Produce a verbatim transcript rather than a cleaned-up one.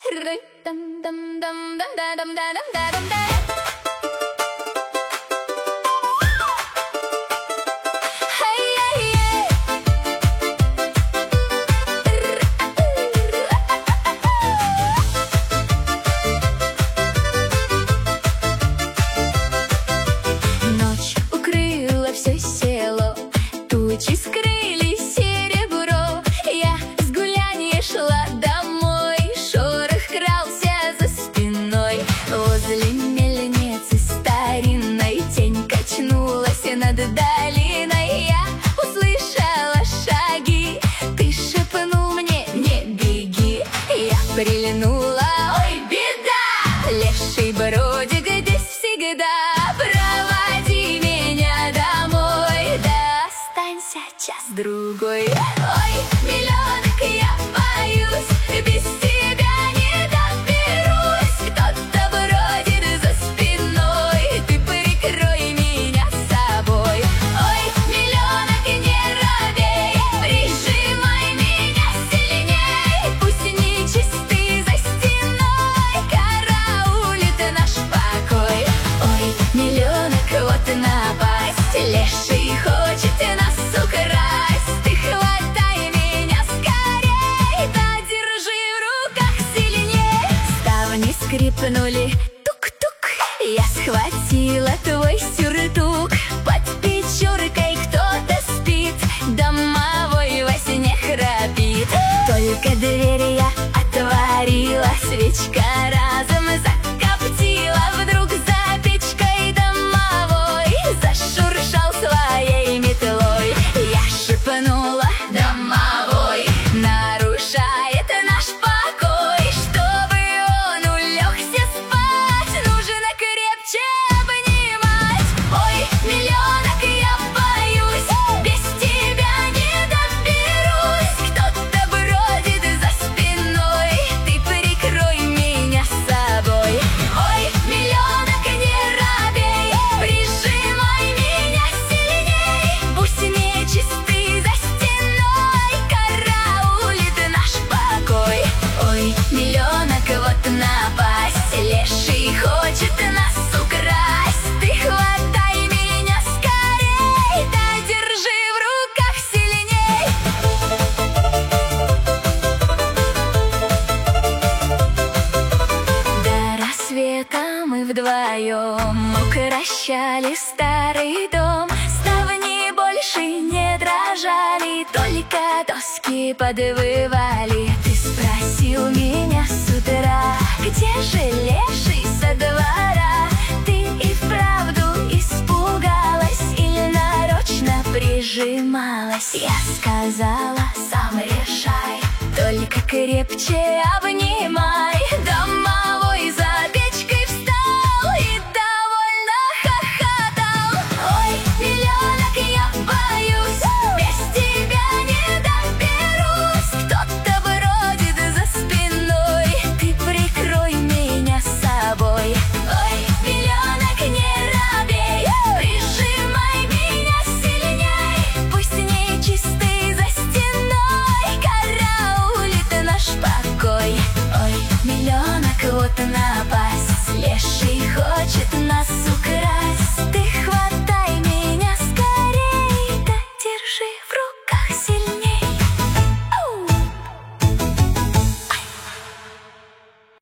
Ночь укрыла все село, тучи скрыли серебро. Я с гуляния шла домой, шорох крался за спиной. Возле мельницы старинной тень качнулась над долиной. Я услышала шаги, ты шепнул мне: не беги. Я прильнула, ой, беда, леший бродит здесь всегда. Проводи меня домой, да останься час-другой. Ой, миллионок, я боюсь, без тебя не доберусь. Кто-то бродит за спиной, ты прикрой меня собой. Ой, миллионок, не робей, прижимай меня сильней. Пусть нечистый за стеной караулит наш покой. Ой, миллионок, вот напасть, леший хочет нас украсть. Ты хватай меня скорей, да держи в руках сильней. Ставни скрипнули, тук-тук, я схватила твой сюртук. Под печуркой кто-то спит, домовой во сне храпит. Только дверь я отворила, свечка разом закоптила. Вдруг за печкой домовой зашуршал своей метлой. Я шепнула: домовой нарушает наш покой. Чтобы он улегся спать, нужно крепче обнимать. Ой, миллионок, я боюсь, без тебя не доберусь. Кто-то бродит за спиной, ты прикрой меня собой. Ой, миллионок, не робей, прижимай меня сильней. Пусть нечистый за стеной караулит наш покой. Ой, миллионок, вот напасть, леший хочет нас украсть. Ты хватай меня скорей, да держи в руках сильней. До рассвета мы вдвоем укращали старый дом. Ставни больше не дрожали, только доски подвывали. Ты спросил меня с утра: где же леший со двора? Ты и вправду испугалась или нарочно прижималась? Я сказала: сам решай, только крепче обнимай. Домовой за печкой встал и довольно хохотал. Ой, миллионок, я боюсь, без тебя не доберусь. Кто-то бродит за спиной, ты прикрой меня собой. Ой, миллионок, не робей, прижимай меня сильней. Пусть нечистый за стеной караулит наш покой. Ой, миллионок, вот на